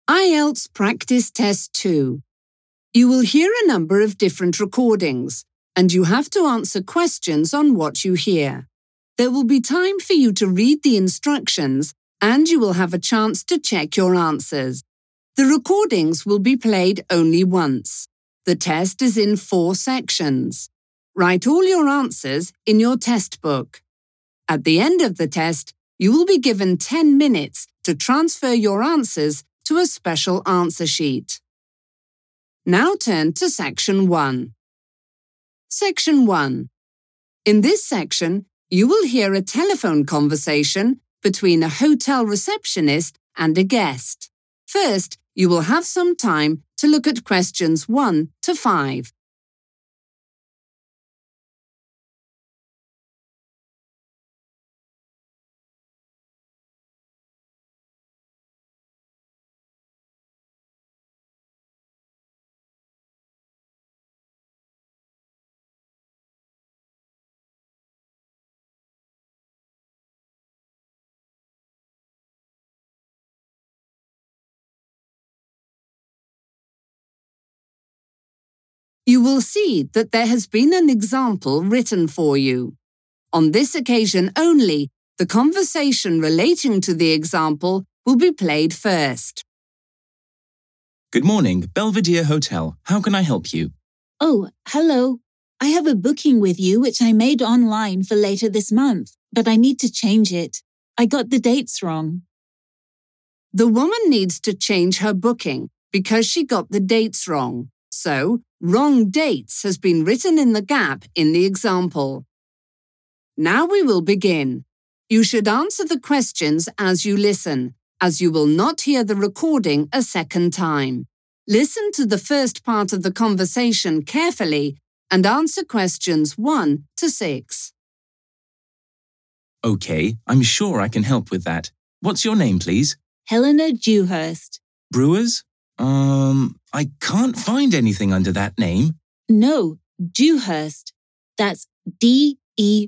IELTS Practice Test 2. You will hear a number of different recordings, and you have to answer questions on what you hear. There will be time for you to read the instructions, and you will have a chance to check your answers. The recordings will be played only once. The test is in 4 sections. Write all your answers in your test book. At the end of the test, you will be given 10 minutes to transfer your answers to a special answer sheet. Now turn to Section 1. Section 1. In this section, you will hear a telephone conversation between a hotel receptionist and a guest. First, you will have some time to look at questions 1 to 5. You will see that there has been an example written for you. On this occasion only, the conversation relating to the example will be played first. Good morning, Belvedere Hotel. How can I help you? Oh, hello. I have a booking with you which I made online for later this month, but I need to change it. I got the dates wrong. The woman needs to change her booking because she got the dates wrong. So, wrong dates has been written in the gap in the example. Now we will begin. You should answer the questions as you listen, as you will not hear the recording a second time. Listen to the first part of the conversation carefully and answer questions 1 to 6. Okay, I'm sure I can help with that. What's your name, please? Helena Dewhurst. Brewers? I can't find anything under that name. No, Dewhurst. That's Dewhurst.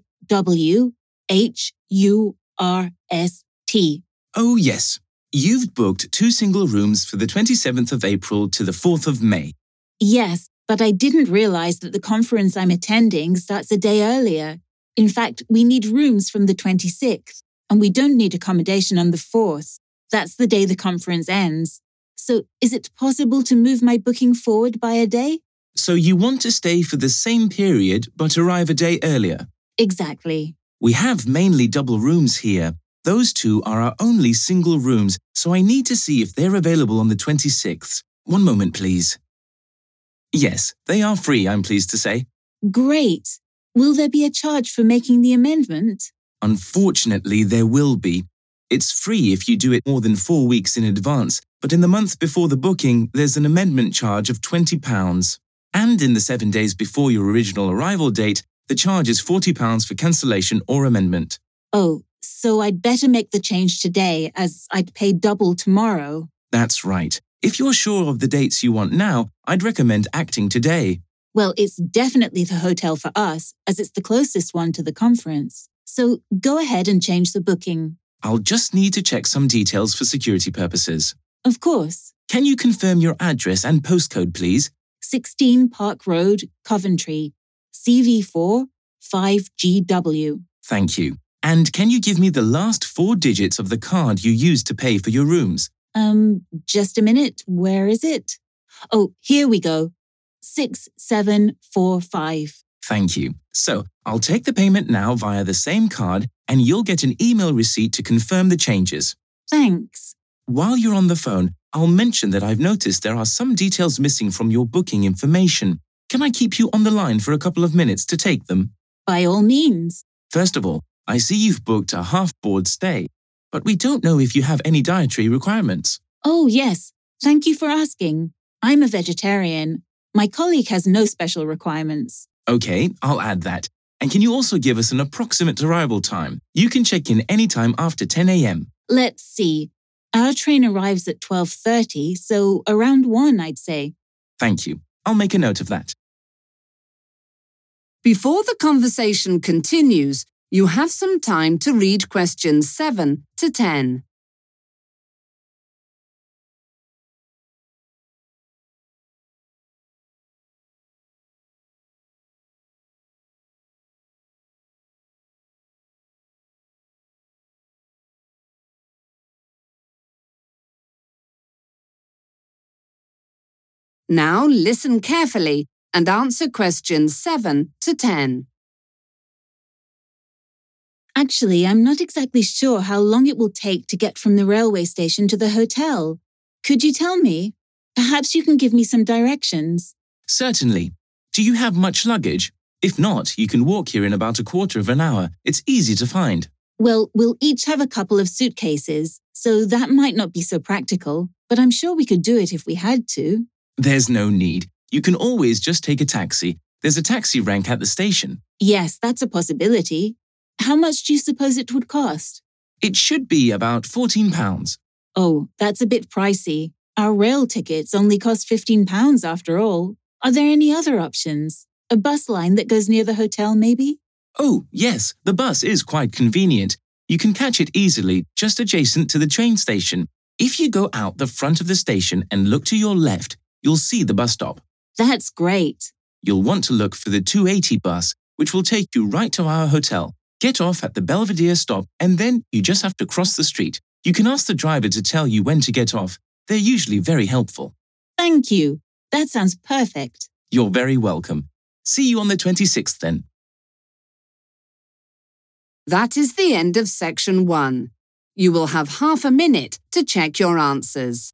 Oh, yes. You've booked 2 single rooms for the 27th of April to the 4th of May. Yes, but I didn't realize that the conference I'm attending starts a day earlier. In fact, we need rooms from the 26th, and we don't need accommodation on the 4th. That's the day the conference ends. So, is it possible to move my booking forward by a day? So you want to stay for the same period but arrive a day earlier? Exactly. We have mainly double rooms here. Those 2 are our only single rooms, so I need to see if they're available on the 26th. One moment, please. Yes, they are free, I'm pleased to say. Great. Will there be a charge for making the amendment? Unfortunately, there will be. It's free if you do it more than 4 weeks in advance, but in the month before the booking, there's an amendment charge of £20. And in the 7 days before your original arrival date, the charge is £40 for cancellation or amendment. Oh, so I'd better make the change today, as I'd pay double tomorrow. That's right. If you're sure of the dates you want now, I'd recommend acting today. Well, it's definitely the hotel for us, as it's the closest one to the conference. So go ahead and change the booking. I'll just need to check some details for security purposes. Of course. Can you confirm your address and postcode, please? 16 Park Road, Coventry, CV4 5GW. Thank you. And can you give me the last 4 digits of the card you used to pay for your rooms? Just a minute. Where is it? Oh, here we go. 6745. Thank you. So, I'll take the payment now via the same card and you'll get an email receipt to confirm the changes. Thanks. While you're on the phone, I'll mention that I've noticed there are some details missing from your booking information. Can I keep you on the line for a couple of minutes to take them? By all means. First of all, I see you've booked a half-board stay, but we don't know if you have any dietary requirements. Oh, yes. Thank you for asking. I'm a vegetarian. My colleague has no special requirements. Okay, I'll add that. And can you also give us an approximate arrival time? You can check in anytime after 10 a.m. Let's see. Our train arrives at 12:30, so around 1, I'd say. Thank you. I'll make a note of that. Before the conversation continues, you have some time to read questions 7 to 10. Now listen carefully and answer questions 7 to 10. Actually, I'm not exactly sure how long it will take to get from the railway station to the hotel. Could you tell me? Perhaps you can give me some directions. Certainly. Do you have much luggage? If not, you can walk here in about a quarter of an hour. It's easy to find. Well, we'll each have a couple of suitcases, so that might not be so practical, but I'm sure we could do it if we had to. There's no need. You can always just take a taxi. There's a taxi rank at the station. Yes, that's a possibility. How much do you suppose it would cost? It should be about £14. Oh, that's a bit pricey. Our rail tickets only cost £15 after all. Are there any other options? A bus line that goes near the hotel, maybe? Oh, yes, the bus is quite convenient. You can catch it easily, just adjacent to the train station. If you go out the front of the station and look to your left, you'll see the bus stop. That's great. You'll want to look for the 280 bus, which will take you right to our hotel. Get off at the Belvedere stop, and then you just have to cross the street. You can ask the driver to tell you when to get off. They're usually very helpful. Thank you. That sounds perfect. You're very welcome. See you on the 26th then. That is the end of section 1. You will have half a minute to check your answers.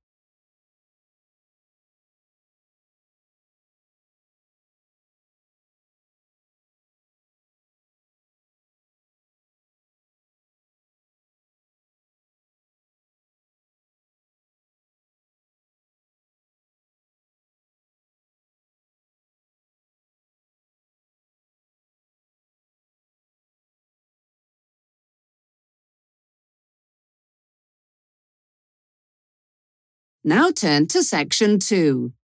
Now turn to section 2.